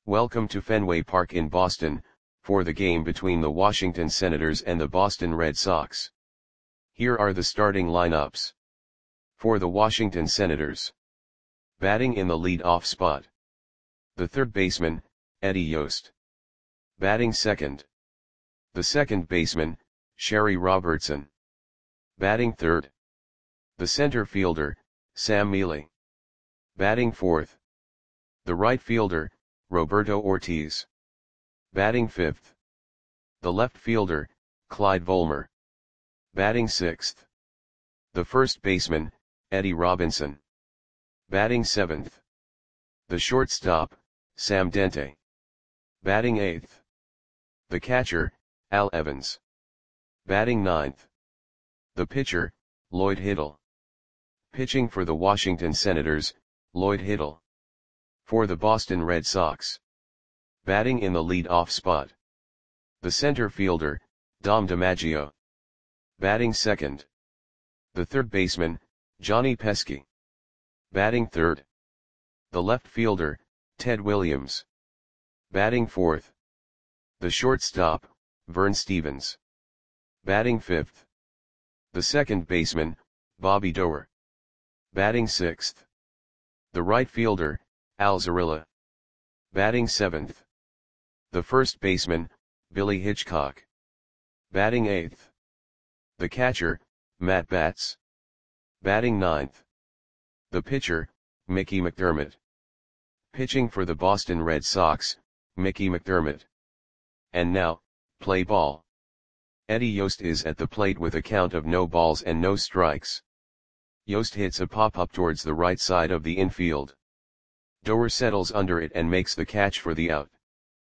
Welcome to Fenway Park in Boston, for the game between the Washington Senators and the Boston Red Sox. Here are the starting lineups. For the Washington Senators. Batting in the lead-off spot. The third baseman, Eddie Yost. Batting second. The second baseman, Sherry Robertson. Batting third. The center fielder, Sam Mele. Batting fourth. The right fielder, Roberto Ortiz. Batting fifth. The left fielder, Clyde Volmer. Batting sixth. The first baseman, Eddie Robinson. Batting seventh. The shortstop, Sam Dente. Batting eighth. The catcher, Al Evans. Batting ninth. The pitcher, Lloyd Hiddle. Pitching for the Washington Senators, Lloyd Hiddle. For the Boston Red Sox. Batting in the lead-off spot. The center fielder, Dom DiMaggio. Batting second. The third baseman, Johnny Pesky. Batting third. The left fielder, Ted Williams. Batting fourth. The shortstop, Vern Stephens. Batting fifth. The second baseman, Bobby Doerr. Batting sixth. The right fielder, Al Zarilla. Batting seventh. The first baseman, Billy Hitchcock. Batting eighth. The catcher, Matt Batts. Batting ninth. The pitcher, Mickey McDermott. Pitching for the Boston Red Sox, Mickey McDermott. And now, play ball. Eddie Yost is at the plate with a count of no balls and no strikes. Yost hits a pop-up towards the right side of the infield. Doerr settles under it and makes the catch for the out.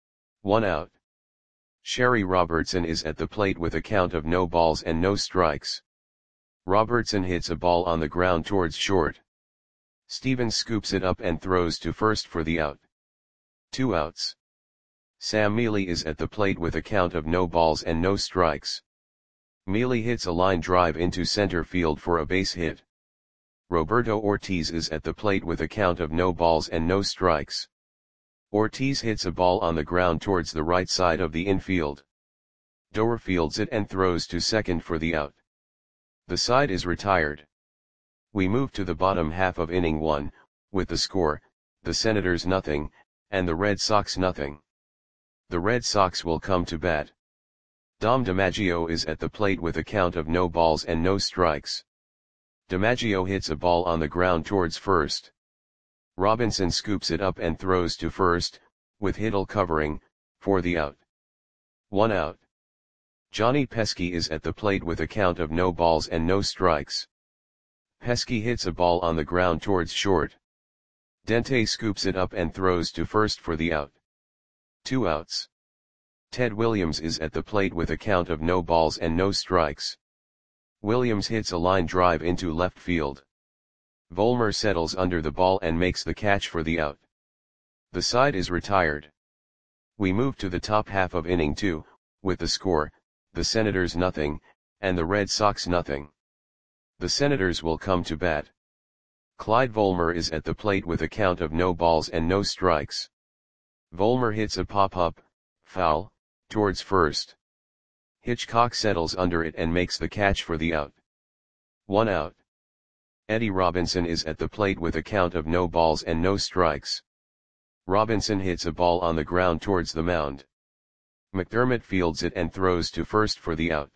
1 out. Sherry Robertson is at the plate with a count of no balls and no strikes. Robertson hits a ball on the ground towards short. Stephens scoops it up and throws to first for the out. 2 outs. Sam Mele is at the plate with a count of no balls and no strikes. Mele hits a line drive into center field for a base hit. Roberto Ortiz is at the plate with a count of no balls and no strikes. Ortiz hits a ball on the ground towards the right side of the infield. Doerr fields it and throws to second for the out. The side is retired. We move to the bottom half of inning 1, with the score, the Senators 0, and the Red Sox 0. The Red Sox will come to bat. Dom DiMaggio is at the plate with a count of no balls and no strikes. DiMaggio hits a ball on the ground towards first. Robinson scoops it up and throws to first, with Hiddle covering, for the out. 1 out. Johnny Pesky is at the plate with a count of no balls and no strikes. Pesky hits a ball on the ground towards short. Dente scoops it up and throws to first for the out. 2 outs. Ted Williams is at the plate with a count of no balls and no strikes. Williams hits a line drive into left field. Volmer settles under the ball and makes the catch for the out. The side is retired. We move to the top half of inning 2, with the score, the Senators 0, and the Red Sox 0. The Senators will come to bat. Clyde Volmer is at the plate with a count of no balls and no strikes. Volmer hits a pop-up, foul, towards first. Hitchcock settles under it and makes the catch for the out. 1 out. Eddie Robinson is at the plate with a count of no balls and no strikes. Robinson hits a ball on the ground towards the mound. McDermott fields it and throws to first for the out.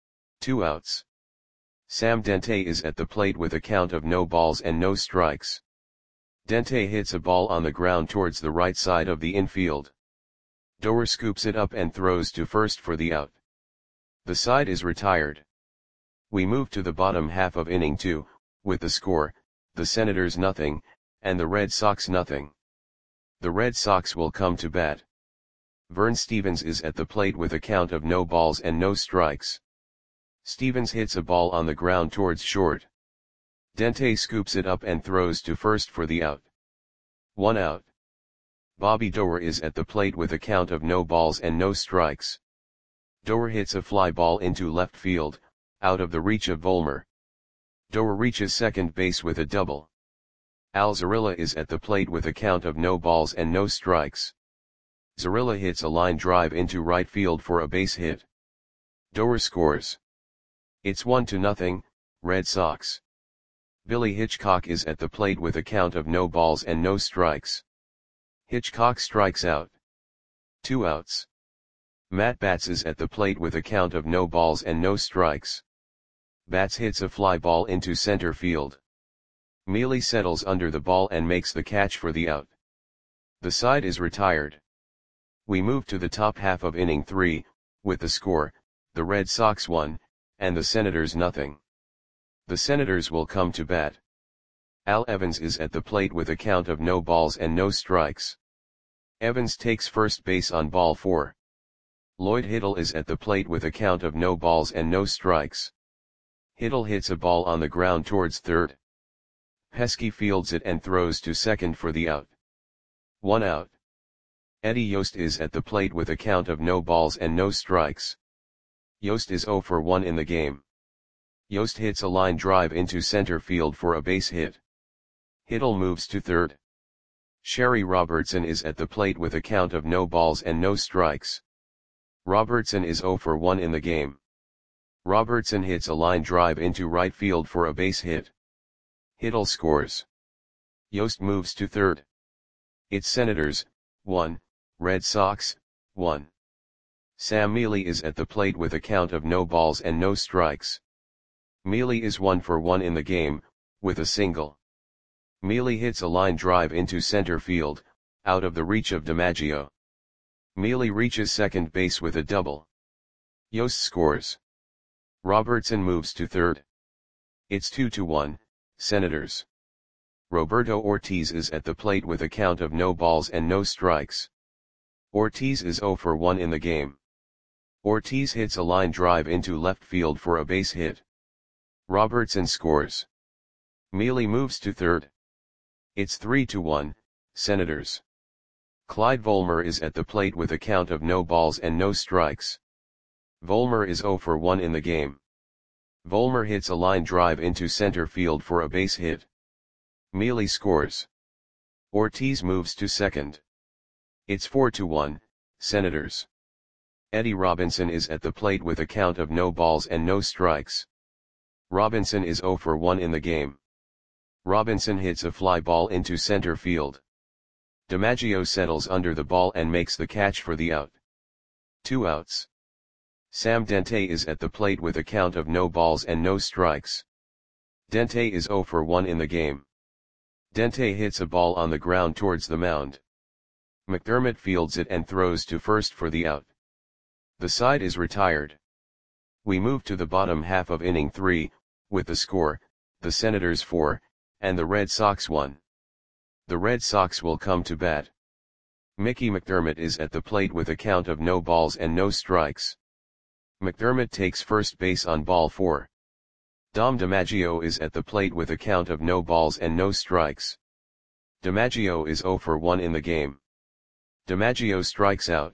2 outs. Sam Dente is at the plate with a count of no balls and no strikes. Dente hits a ball on the ground towards the right side of the infield. Doerr scoops it up and throws to first for the out. The side is retired. We move to the bottom half of inning 2, with the score, the Senators 0, and the Red Sox 0. The Red Sox will come to bat. Vern Stephens is at the plate with a count of no balls and no strikes. Stephens hits a ball on the ground towards short. Dente scoops it up and throws to first for the out. 1 out. Bobby Doerr is at the plate with a count of no balls and no strikes. Doerr hits a fly ball into left field, out of the reach of Volmer. Doerr reaches second base with a double. Al Zarilla is at the plate with a count of no balls and no strikes. Zarilla hits a line drive into right field for a base hit. Doer scores. It's 1-0, Red Sox. Billy Hitchcock is at the plate with a count of no balls and no strikes. Hitchcock strikes out. 2 outs. Matt Batts is at the plate with a count of no balls and no strikes. Batts hits a fly ball into center field. Mealy settles under the ball and makes the catch for the out. The side is retired. We move to the top half of inning 3, with the score, the Red Sox 1, and the Senators 0. The Senators will come to bat. Al Evans is at the plate with a count of no balls and no strikes. Evans takes first base on ball 4. Lloyd Hittle is at the plate with a count of no balls and no strikes. Hittle hits a ball on the ground towards third. Pesky fields it and throws to second for the out. 1 out. Eddie Yost is at the plate with a count of no balls and no strikes. Yost is 0 for 1 in the game. Yost hits a line drive into center field for a base hit. Hittle moves to third. Sherry Robertson is at the plate with a count of no balls and no strikes. Robertson is 0 for 1 in the game. Robertson hits a line drive into right field for a base hit. Hittle scores. Yost moves to third. It's Senators 1, Red Sox 1. Sam Mealy is at the plate with a count of no balls and no strikes. Mealy is 1 for 1 in the game, with a single. Mealy hits a line drive into center field, out of the reach of DiMaggio. Mealy reaches second base with a double. Yost scores. Robertson moves to third. It's 2-1, Senators. Roberto Ortiz is at the plate with a count of no balls and no strikes. Ortiz is 0 for 1 in the game. Ortiz hits a line drive into left field for a base hit. Robertson scores. Mealy moves to third. It's 3-1, Senators. Clyde Volmer is at the plate with a count of no balls and no strikes. Volmer is 0 for 1 in the game. Volmer hits a line drive into center field for a base hit. Mealy scores. Ortiz moves to second. It's 4-1, Senators. Eddie Robinson is at the plate with a count of no balls and no strikes. Robinson is 0 for 1 in the game. Robinson hits a fly ball into center field. DiMaggio settles under the ball and makes the catch for the out. 2 outs. Sam Dente is at the plate with a count of no balls and no strikes. Dente is 0 for 1 in the game. Dente hits a ball on the ground towards the mound. McDermott fields it and throws to first for the out. The side is retired. We move to the bottom half of inning 3, with the score, the Senators 4, and the Red Sox 1. The Red Sox will come to bat. Mickey McDermott is at the plate with a count of no balls and no strikes. McDermott takes first base on ball 4. Dom DiMaggio is at the plate with a count of no balls and no strikes. DiMaggio is 0 for 1 in the game. DiMaggio strikes out.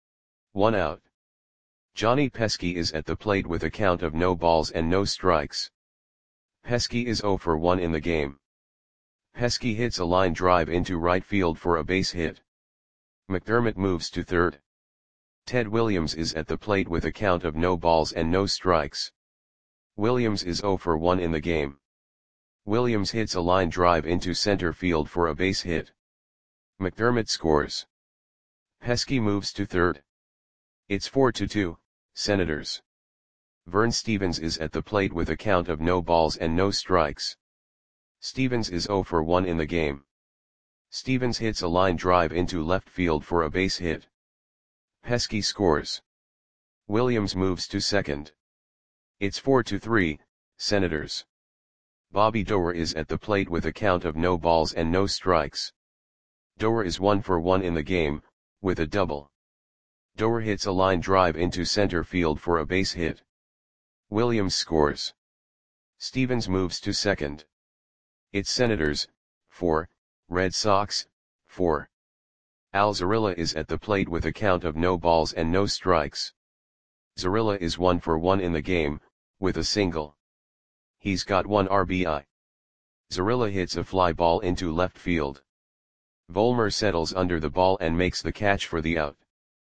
1 out. Johnny Pesky is at the plate with a count of no balls and no strikes. Pesky is 0 for 1 in the game. Pesky hits a line drive into right field for a base hit. McDermott moves to third. Ted Williams is at the plate with a count of no balls and no strikes. Williams is 0 for 1 in the game. Williams hits a line drive into center field for a base hit. McDermott scores. Pesky moves to third. It's 4-2, Senators. Vern Stevens is at the plate with a count of no balls and no strikes. Stevens is 0 for 1 in the game. Stevens hits a line drive into left field for a base hit. Pesky scores. Williams moves to second. It's 4-3, Senators. Bobby Doerr is at the plate with a count of no balls and no strikes. Doerr is 1 for 1 in the game, with a double. Doerr hits a line drive into center field for a base hit. Williams scores. Stevens moves to second. It's Senators 4, Red Sox 4. Al Zarilla is at the plate with a count of no balls and no strikes. Zarilla is 1 for 1 in the game, with a single. He's got 1 RBI. Zarilla hits a fly ball into left field. Volmer settles under the ball and makes the catch for the out.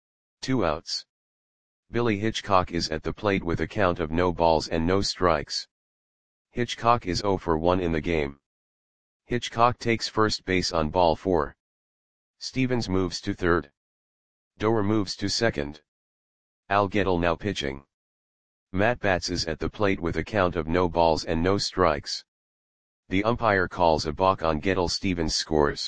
2 outs. Billy Hitchcock is at the plate with a count of no balls and no strikes. Hitchcock is 0 for 1 in the game. Hitchcock takes first base on ball 4. Stevens moves to third. Doer moves to second. Al Gettle now pitching. Matt Batts is at the plate with a count of no balls and no strikes. The umpire calls a balk on Gettle. Stevens scores.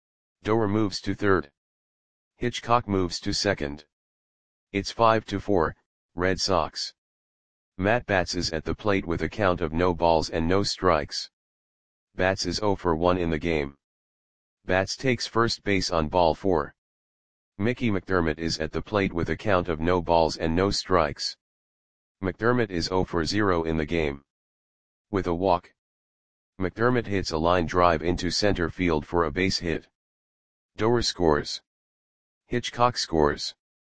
Doer moves to third. Hitchcock moves to second. It's 5-4, Red Sox. Matt Batts is at the plate with a count of no balls and no strikes. Batts is 0 for 1 in the game. Batts takes first base on ball 4. Mickey McDermott is at the plate with a count of no balls and no strikes. McDermott is 0 for 0 in the game. With a walk, McDermott hits a line drive into center field for a base hit. Doer scores. Hitchcock scores.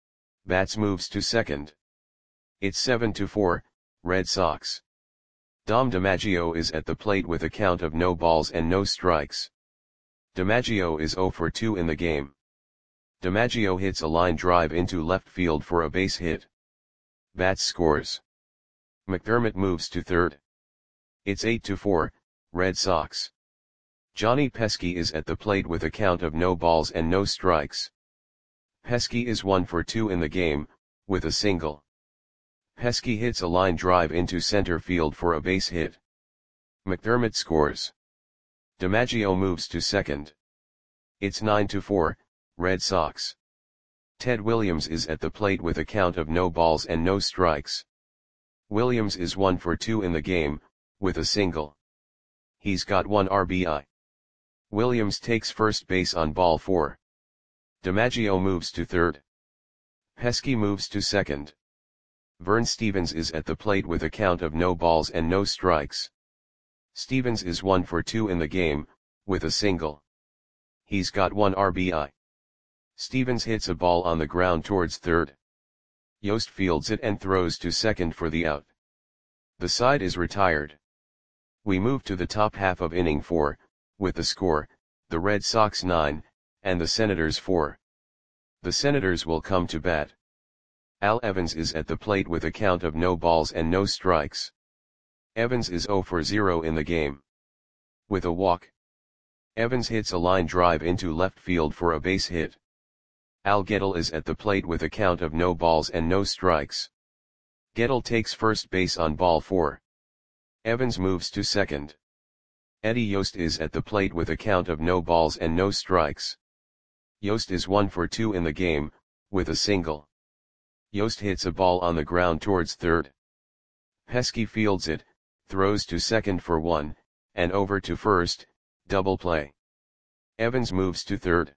Batts moves to second. It's 7-4, Red Sox. Dom DiMaggio is at the plate with a count of no balls and no strikes. DiMaggio is 0 for 2 in the game. DiMaggio hits a line drive into left field for a base hit. Batts scores. McDermott moves to third. It's 8-4, Red Sox. Johnny Pesky is at the plate with a count of no balls and no strikes. Pesky is 1 for 2 in the game, with a single. Pesky hits a line drive into center field for a base hit. McDermott scores. DiMaggio moves to second. It's 9-4, Red Sox. Ted Williams is at the plate with a count of no balls and no strikes. Williams is 1 for 2 in the game, with a single. He's got 1 RBI. Williams takes first base on ball 4. DiMaggio moves to third. Pesky moves to second. Vern Stevens is at the plate with a count of no balls and no strikes. Stevens is 1 for 2 in the game, with a single. He's got 1 RBI. Stevens hits a ball on the ground towards third. Yost fields it and throws to second for the out. The side is retired. We move to the top half of inning 4, with the score, the Red Sox 9, and the Senators 4. The Senators will come to bat. Al Evans is at the plate with a count of no balls and no strikes. Evans is 0 for 0 in the game. With a walk, Evans hits a line drive into left field for a base hit. Al Gettle is at the plate with a count of no balls and no strikes. Gettle takes first base on ball 4. Evans moves to second. Eddie Yost is at the plate with a count of no balls and no strikes. Yost is 1 for 2 in the game, with a single. Yost hits a ball on the ground towards third. Pesky fields it, throws to second for 1, and over to first, double play. Evans moves to third.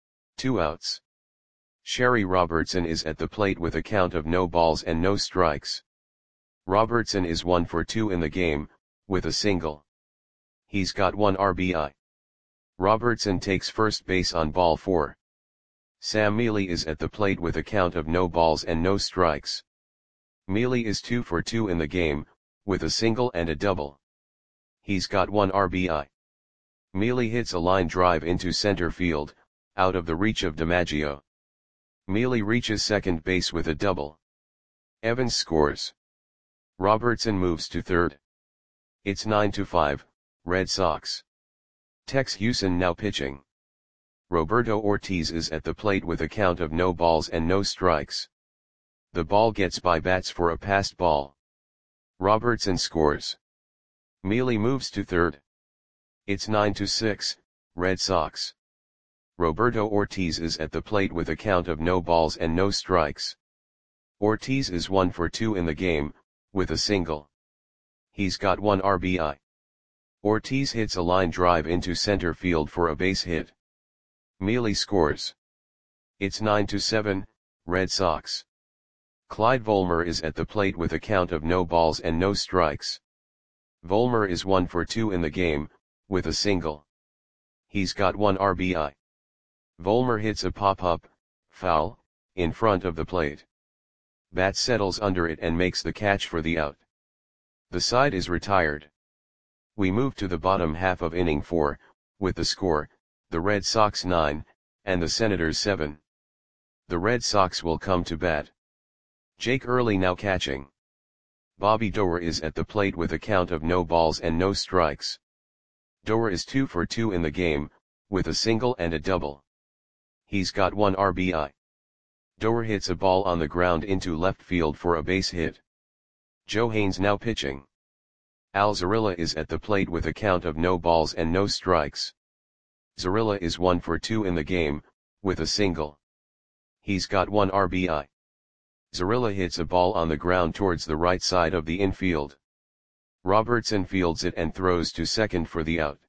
2 outs. Sherry Robertson is at the plate with a count of no balls and no strikes. Robertson is 1 for 2 in the game, with a single. He's got 1 RBI. Robertson takes first base on ball 4. Sam Mealy is at the plate with a count of no balls and no strikes. Mealy is 2 for 2 in the game, with a single and a double. He's got 1 RBI. Mealy hits a line drive into center field, out of the reach of DiMaggio. Mealy reaches second base with a double. Evans scores. Robertson moves to third. It's 9-5, Red Sox. Tex Houston now pitching. Roberto Ortiz is at the plate with a count of no balls and no strikes. The ball gets by Batts for a passed ball. Robertson scores. Mealy moves to third. It's 9-6, Red Sox. Roberto Ortiz is at the plate with a count of no balls and no strikes. Ortiz is 1 for 2 in the game, with a single. He's got 1 RBI. Ortiz hits a line drive into center field for a base hit. Mealy scores. It's 9-7, Red Sox. Clyde Volmer is at the plate with a count of no balls and no strikes. Volmer is 1 for 2 in the game, with a single. He's got 1 RBI. Volmer hits a pop-up, foul, in front of the plate. Batts settles under it and makes the catch for the out. The side is retired. We move to the bottom half of inning 4, with the score, the Red Sox 9, and the Senators 7. The Red Sox will come to bat. Jake Early now catching. Bobby Doerr is at the plate with a count of no balls and no strikes. Doerr is 2 for 2 in the game, with a single and a double. He's got 1 RBI. Doerr hits a ball on the ground into left field for a base hit. Joe Haynes now pitching. Al Zarilla is at the plate with a count of no balls and no strikes. Zarilla is 1 for 2 in the game, with a single. He's got 1 RBI. Zarilla hits a ball on the ground towards the right side of the infield. Robertson fields it and throws to second for the out.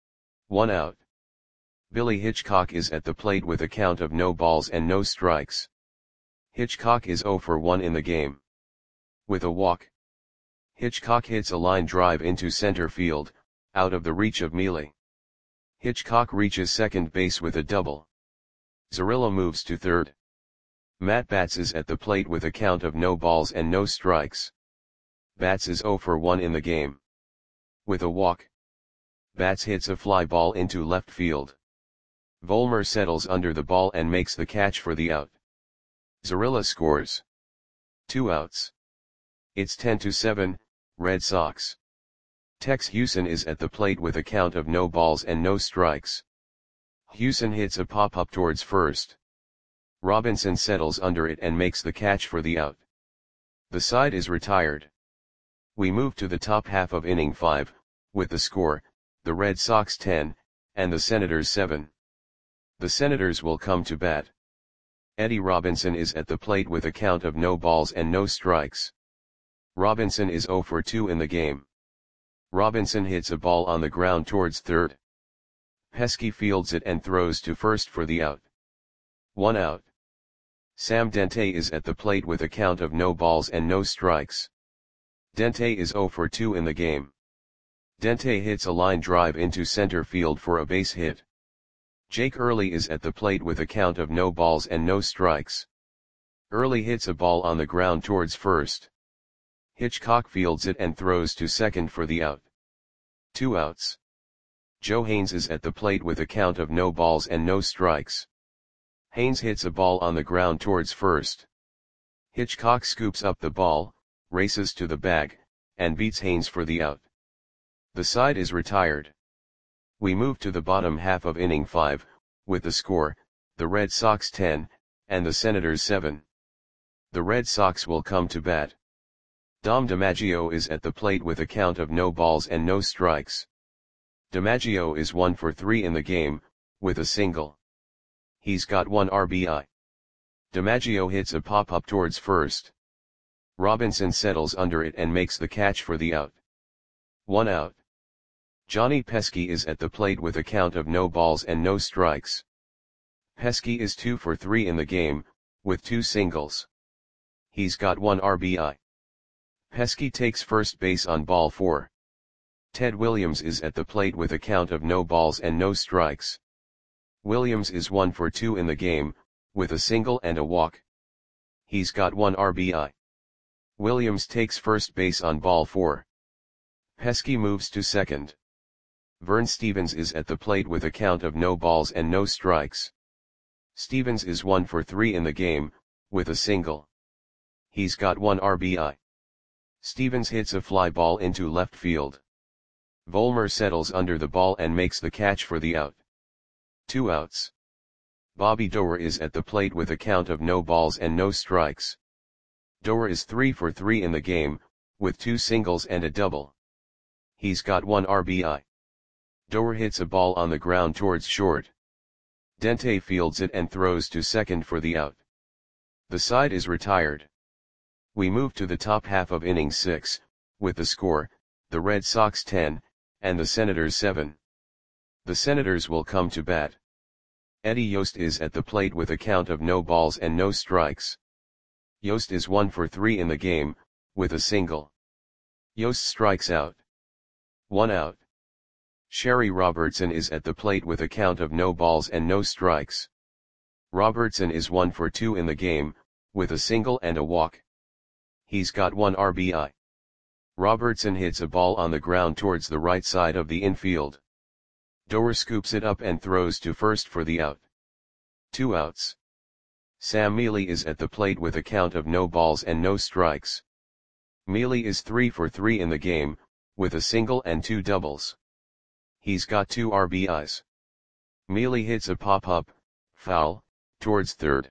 1 out. Billy Hitchcock is at the plate with a count of no balls and no strikes. Hitchcock is 0 for 1 in the game. With a walk. Hitchcock hits a line drive into center field, out of the reach of Mealy. Hitchcock reaches second base with a double. Zarilla moves to third. Matt Batts is at the plate with a count of no balls and no strikes. Batts is 0 for 1 in the game. With a walk. Batts hits a fly ball into left field. Volmer settles under the ball and makes the catch for the out. Zarilla scores. 2 outs. It's 10-7, Red Sox. Tex Hewson is at the plate with a count of no balls and no strikes. Hewson hits a pop-up towards first. Robinson settles under it and makes the catch for the out. The side is retired. We move to the top half of inning 5, with the score, the Red Sox 10, and the Senators 7. The Senators will come to bat. Eddie Robinson is at the plate with a count of no balls and no strikes. Robinson is 0 for 2 in the game. Robinson hits a ball on the ground towards third. Pesky fields it and throws to first for the out. 1 out. Sam Dente is at the plate with a count of no balls and no strikes. Dente is 0 for 2 in the game. Dente hits a line drive into center field for a base hit. Jake Early is at the plate with a count of no balls and no strikes. Early hits a ball on the ground towards first. Hitchcock fields it and throws to second for the out. 2 outs. Joe Haynes is at the plate with a count of no balls and no strikes. Haynes hits a ball on the ground towards first. Hitchcock scoops up the ball, races to the bag, and beats Haynes for the out. The side is retired. We move to the bottom half of inning 5, with the score, the Red Sox 10, and the Senators 7. The Red Sox will come to bat. Dom DiMaggio is at the plate with a count of no balls and no strikes. DiMaggio is 1 for 3 in the game, with a single. He's got 1 RBI. DiMaggio hits a pop-up towards first. Robinson settles under it and makes the catch for the out. 1 out. Johnny Pesky is at the plate with a count of no balls and no strikes. Pesky is 2 for 3 in the game, with 2 singles. He's got 1 RBI. Pesky takes first base on ball 4. Ted Williams is at the plate with a count of no balls and no strikes. Williams is 1 for 2 in the game, with a single and a walk. He's got 1 RBI. Williams takes first base on ball 4. Pesky moves to second. Vern Stevens is at the plate with a count of no balls and no strikes. Stevens is 1 for 3 in the game, with a single. He's got 1 RBI. Stevens hits a fly ball into left field. Volmer settles under the ball and makes the catch for the out. 2 outs. Bobby Doerr is at the plate with a count of no balls and no strikes. Doerr is 3 for 3 in the game, with 2 singles and a double. He's got 1 RBI. Doerr hits a ball on the ground towards short. Dente fields it and throws to second for the out. The side is retired. We move to the top half of inning 6, with the score, the Red Sox 10, and the Senators 7. The Senators will come to bat. Eddie Yost is at the plate with a count of no balls and no strikes. Yost is 1 for 3 in the game, with a single. Yost strikes out. 1 out. Sherry Robertson is at the plate with a count of no balls and no strikes. Robertson is 1 for 2 in the game, with a single and a walk. He's got 1 RBI. Robertson hits a ball on the ground towards the right side of the infield. Doer scoops it up and throws to first for the out. 2 outs. Sam Mealy is at the plate with a count of no balls and no strikes. Mealy is 3 for 3 in the game, with a single and 2 doubles. He's got 2 RBIs. Mealy hits a pop-up, foul, towards third.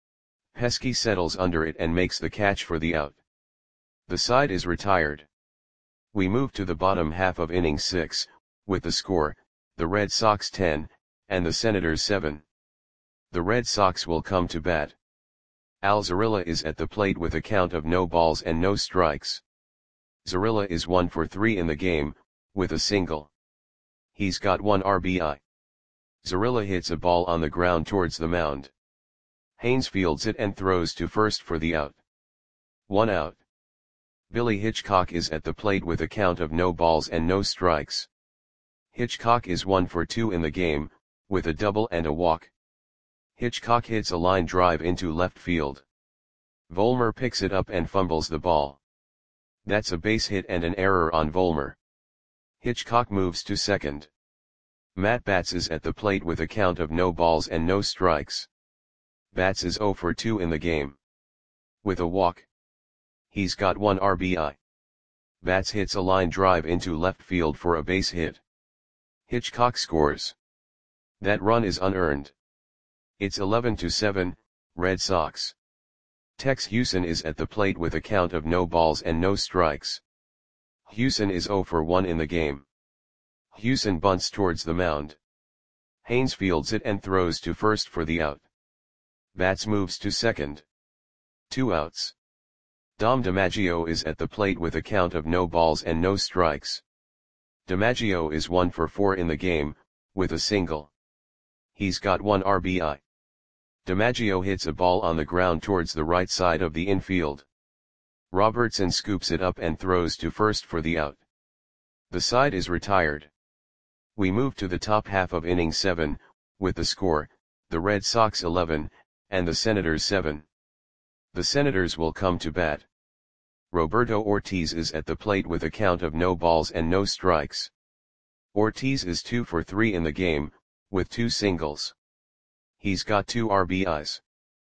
Pesky settles under it and makes the catch for the out. The side is retired. We move to the bottom half of inning 6, with the score, the Red Sox 10, and the Senators 7. The Red Sox will come to bat. Al Zarilla is at the plate with a count of no balls and no strikes. Zarilla is 1 for 3 in the game, with a single. He's got 1 RBI. Zarilla hits a ball on the ground towards the mound. Haynes fields it and throws to first for the out. 1 out. Billy Hitchcock is at the plate with a count of no balls and no strikes. Hitchcock is 1 for 2 in the game, with a double and a walk. Hitchcock hits a line drive into left field. Vollmer picks it up and fumbles the ball. That's a base hit and an error on Vollmer. Hitchcock moves to second. Matt Batts is at the plate with a count of no balls and no strikes. Batts is 0 for 2 in the game. With a walk. He's got 1 RBI. Batts hits a line drive into left field for a base hit. Hitchcock scores. That run is unearned. It's 11-7, Red Sox. Tex Hewson is at the plate with a count of no balls and no strikes. Hewson is 0 for 1 in the game. Hewson bunts towards the mound. Haynes fields it and throws to first for the out. Batts moves to second. 2 outs. Dom DiMaggio is at the plate with a count of no balls and no strikes. DiMaggio is 1 for 4 in the game, with a single. He's got 1 RBI. DiMaggio hits a ball on the ground towards the right side of the infield. Robertson scoops it up and throws to first for the out. The side is retired. We move to the top half of inning 7, with the score, the Red Sox 11, and the Senators 7. The Senators will come to bat. Roberto Ortiz is at the plate with a count of no balls and no strikes. Ortiz is 2 for 3 in the game, with 2 singles. He's got 2 RBIs.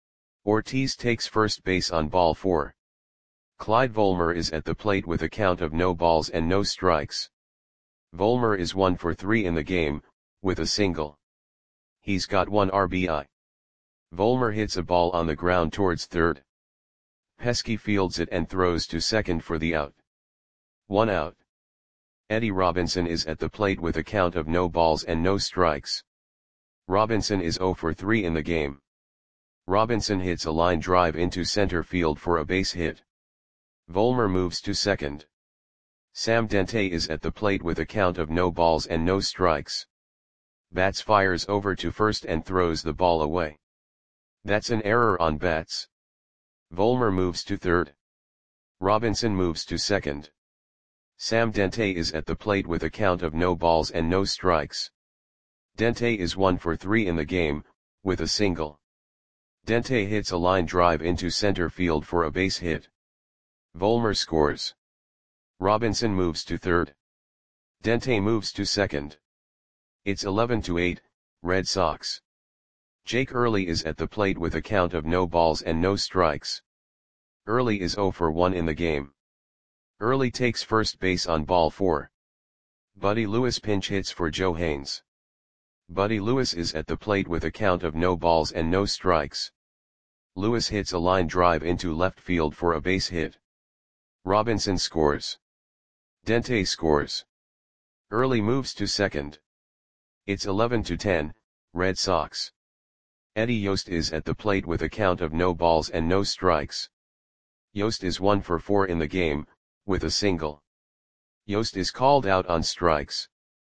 Ortiz takes first base on ball 4. Clyde Vollmer is at the plate with a count of no balls and no strikes. Vollmer is 1 for 3 in the game, with a single. He's got 1 RBI. Vollmer hits a ball on the ground towards third. Pesky fields it and throws to second for the out. 1 out. Eddie Robinson is at the plate with a count of no balls and no strikes. Robinson is 0 for 3 in the game. Robinson hits a line drive into center field for a base hit. Vollmer moves to second. Sam Dente is at the plate with a count of no balls and no strikes. Batts fires over to first and throws the ball away. That's an error on Batts. Vollmer moves to third. Robinson moves to second. Sam Dente is at the plate with a count of no balls and no strikes. Dente is 1 for 3 in the game, with a single. Dente hits a line drive into center field for a base hit. Vollmer scores. Robinson moves to third. Dente moves to second. It's 11-8, Red Sox. Jake Early is at the plate with a count of no balls and no strikes. Early is 0 for 1 in the game. Early takes first base on ball 4. Buddy Lewis pinch hits for Joe Haynes. Buddy Lewis is at the plate with a count of no balls and no strikes. Lewis hits a line drive into left field for a base hit. Robinson scores. Dente scores. Early moves to second. It's 11-10, Red Sox. Eddie Yost is at the plate with a count of no balls and no strikes. Yost is 1 for 4 in the game, with a single. Yost is called out on strikes.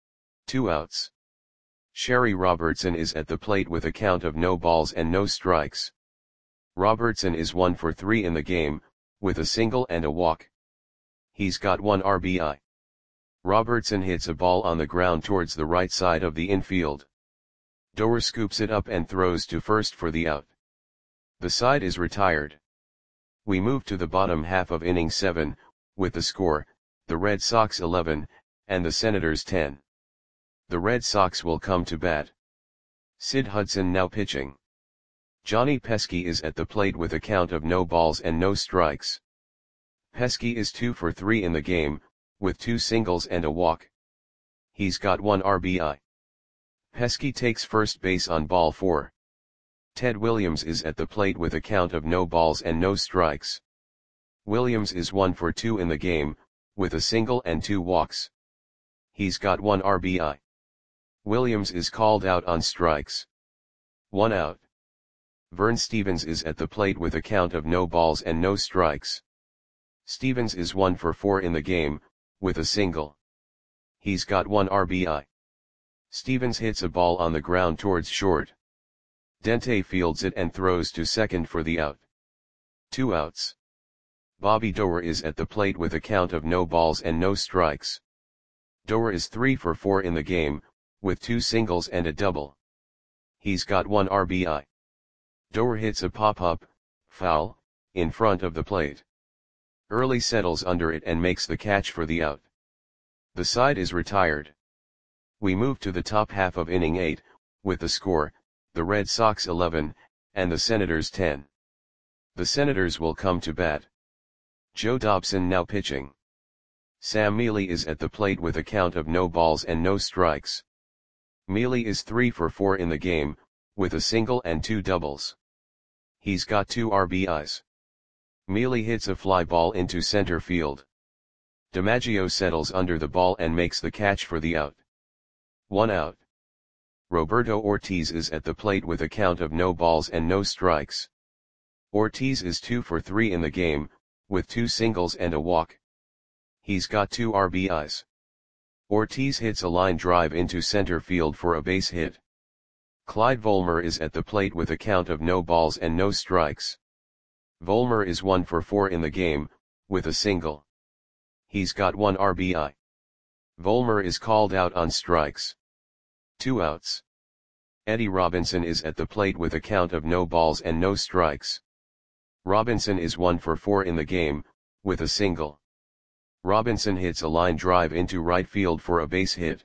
2 outs. Sherry Robertson is at the plate with a count of no balls and no strikes. Robertson is 1 for 3 in the game, with a single and a walk. He's got 1 RBI. Robertson hits a ball on the ground towards the right side of the infield. Doer scoops it up and throws to first for the out. The side is retired. We move to the bottom half of inning 7, with the score, the Red Sox 11, and the Senators 10. The Red Sox will come to bat. Sid Hudson now pitching. Johnny Pesky is at the plate with a count of no balls and no strikes. Pesky is 2 for 3 in the game, with 2 singles and a walk. He's got 1 RBI. Pesky takes first base on ball 4. Ted Williams is at the plate with a count of no balls and no strikes. Williams is 1 for 2 in the game, with a single and 2 walks. He's got 1 RBI. Williams is called out on strikes. 1 out. Vern Stevens is at the plate with a count of no balls and no strikes. Stevens is 1 for 4 in the game, with a single. He's got 1 RBI. Stevens hits a ball on the ground towards short. Dente fields it and throws to second for the out. 2 outs. Bobby Doerr is at the plate with a count of no balls and no strikes. Doerr is 3 for 4 in the game, with 2 singles and a double. He's got 1 RBI. Doerr hits a pop-up, foul, in front of the plate. Early settles under it and makes the catch for the out. The side is retired. We move to the top half of inning 8, with the score, the Red Sox 11, and the Senators 10. The Senators will come to bat. Joe Dobson now pitching. Sam Mealy is at the plate with a count of no balls and no strikes. Mealy is 3 for 4 in the game, with a single and 2 doubles. He's got 2 RBIs. Mealy hits a fly ball into center field. DiMaggio settles under the ball and makes the catch for the out. 1 out. Roberto Ortiz is at the plate with a count of no balls and no strikes. Ortiz is 2 for 3 in the game, with 2 singles and a walk. He's got 2 RBIs. Ortiz hits a line drive into center field for a base hit. Clyde Volmer is at the plate with a count of no balls and no strikes. Volmer is 1 for 4 in the game, with a single. He's got 1 RBI. Volmer is called out on strikes. 2 outs. Eddie Robinson is at the plate with a count of no balls and no strikes. Robinson is 1 for 4 in the game, with a single. Robinson hits a line drive into right field for a base hit.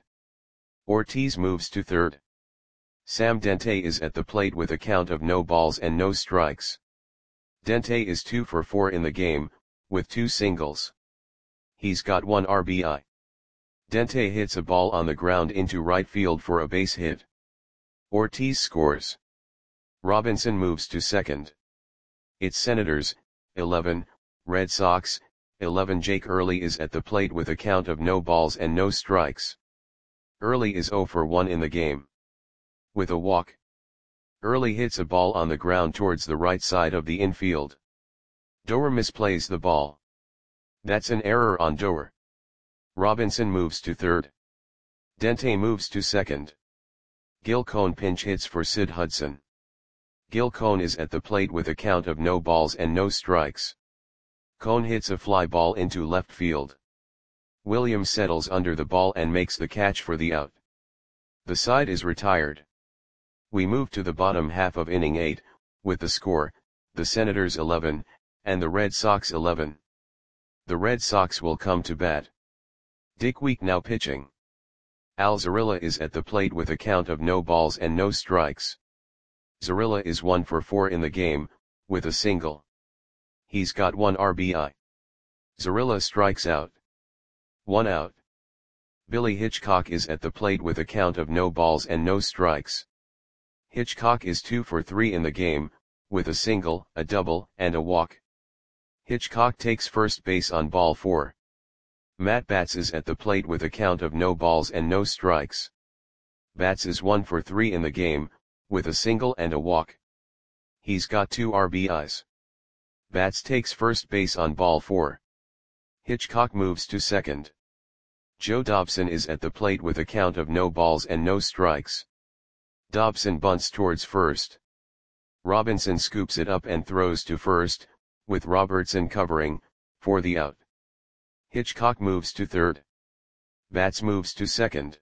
Ortiz moves to third. Sam Dente is at the plate with a count of no balls and no strikes. Dente is 2 for 4 in the game, with 2 singles. He's got 1 RBI. Dente hits a ball on the ground into right field for a base hit. Ortiz scores. Robinson moves to second. It's Senators, 11, Red Sox, 11. Jake Early is at the plate with a count of no balls and no strikes. Early is 0 for 1 in the game. With a walk. Early hits a ball on the ground towards the right side of the infield. Doerr misplays the ball. That's an error on Doerr. Robinson moves to third. Dente moves to second. Gil Cone pinch hits for Sid Hudson. Gil Cone is at the plate with a count of no balls and no strikes. Cone hits a fly ball into left field. Williams settles under the ball and makes the catch for the out. The side is retired. We move to the bottom half of inning 8, with the score, the Senators 11, and the Red Sox 11. The Red Sox will come to bat. Dick Week now pitching. Al Zarilla is at the plate with a count of no balls and no strikes. Zarilla is 1 for 4 in the game, with a single. He's got 1 RBI. Zarilla strikes out. 1 out. Billy Hitchcock is at the plate with a count of no balls and no strikes. Hitchcock is 2 for 3 in the game, with a single, a double, and a walk. Hitchcock takes first base on ball 4. Matt Batts is at the plate with a count of no balls and no strikes. Batts is 1 for 3 in the game, with a single and a walk. He's got 2 RBIs. Batts takes first base on ball 4. Hitchcock moves to second. Joe Dobson is at the plate with a count of no balls and no strikes. Dobson bunts towards first. Robinson scoops it up and throws to first, with Robertson covering, for the out. Hitchcock moves to third. Batts moves to second.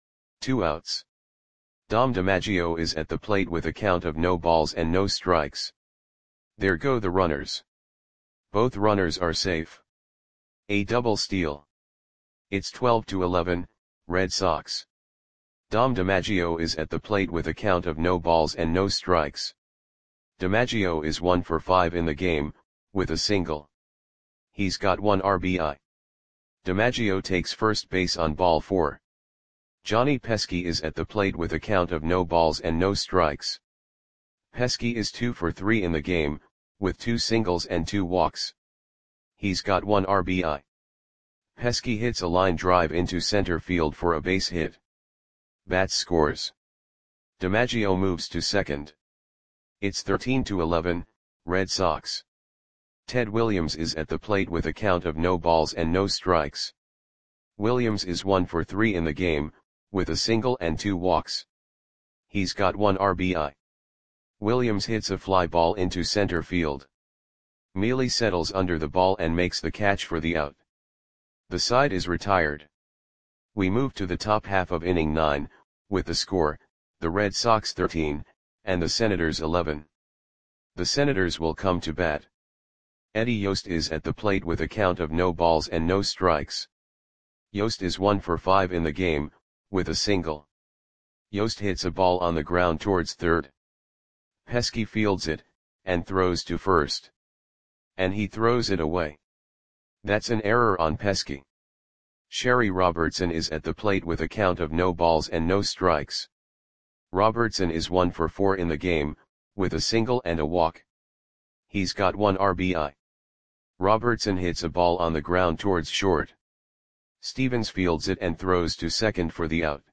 2 outs. Dom DiMaggio is at the plate with a count of no balls and no strikes. There go the runners. Both runners are safe. A double steal. It's 12-11, Red Sox. Dom DiMaggio is at the plate with a count of no balls and no strikes. DiMaggio is 1 for 5 in the game, with a single. He's got 1 RBI. DiMaggio takes first base on ball 4. Johnny Pesky is at the plate with a count of no balls and no strikes. Pesky is 2 for 3 in the game, with 2 singles and 2 walks. He's got 1 RBI. Pesky hits a line drive into center field for a base hit. Bats scores. DiMaggio moves to second. It's 13-11, Red Sox. Ted Williams is at the plate with a count of no balls and no strikes. Williams is 1 for 3 in the game, with a single and 2 walks. He's got 1 RBI. Williams hits a fly ball into center field. Mealy settles under the ball and makes the catch for the out. The side is retired. We move to the top half of inning 9, with the score, the Red Sox 13, and the Senators 11. The Senators will come to bat. Eddie Yost is at the plate with a count of no balls and no strikes. Yost is 1 for 5 in the game, with a single. Yost hits a ball on the ground towards third. Pesky fields it, and throws to first. And he throws it away. That's an error on Pesky. Sherry Robertson is at the plate with a count of no balls and no strikes. Robertson is 1 for 4 in the game, with a single and a walk. He's got 1 RBI. Robertson hits a ball on the ground towards short. Stevens fields it and throws to second for the out.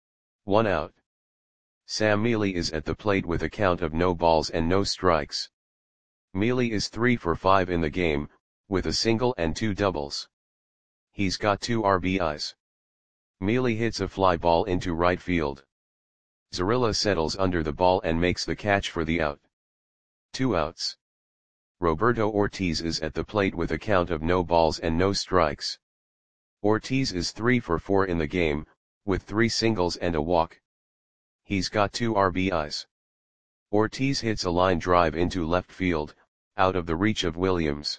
1 out. Sam Mealy is at the plate with a count of no balls and no strikes. Mealy is 3 for 5 in the game, with a single and 2 doubles. He's got 2 RBIs. Mealy hits a fly ball into right field. Zarilla settles under the ball and makes the catch for the out. 2 outs. Roberto Ortiz is at the plate with a count of no balls and no strikes. Ortiz is 3 for 4 in the game, with 3 singles and a walk. He's got 2 RBIs. Ortiz hits a line drive into left field, out of the reach of Williams.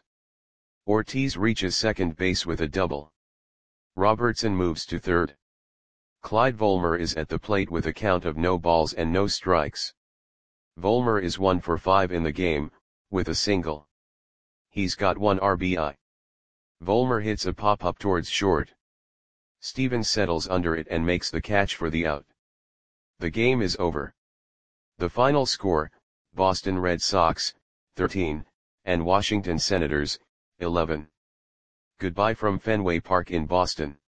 Ortiz reaches second base with a double. Robertson moves to third. Clyde Volmer is at the plate with a count of no balls and no strikes. Volmer is 1 for 5 in the game, with a single. He's got 1 RBI. Volmer hits a pop-up towards short. Stevens settles under it and makes the catch for the out. The game is over. The final score, Boston Red Sox, 13, and Washington Senators, 11. Goodbye from Fenway Park in Boston.